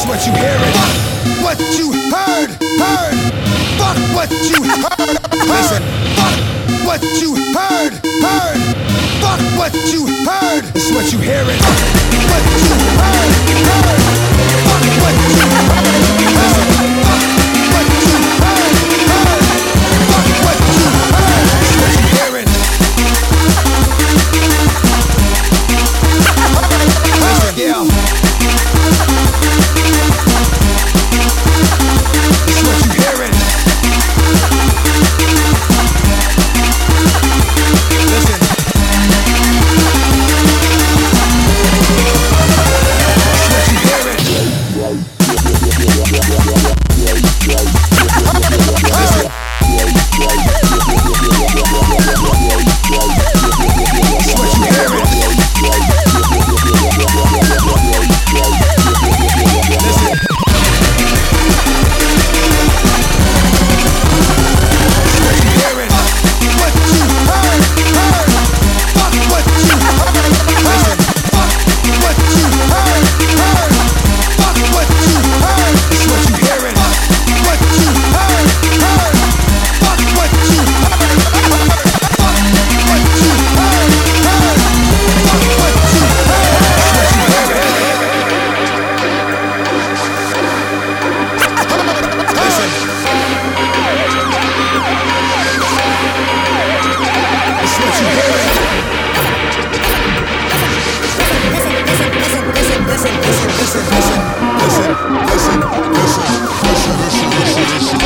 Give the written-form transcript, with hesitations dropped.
It's what you hearing. What you heard. Fuck what you heard. Listen. Fuck what you heard. Fuck what you heard. It's what you hearing. What you heard. Fuck what you heard. Listen. Fuck what you heard. Fuck what you heard. It's what you hearing. Listen, yeah. It's what you hearing. Listen. It's what you hearing. Listen. It's what you hearing. Listen. Listen.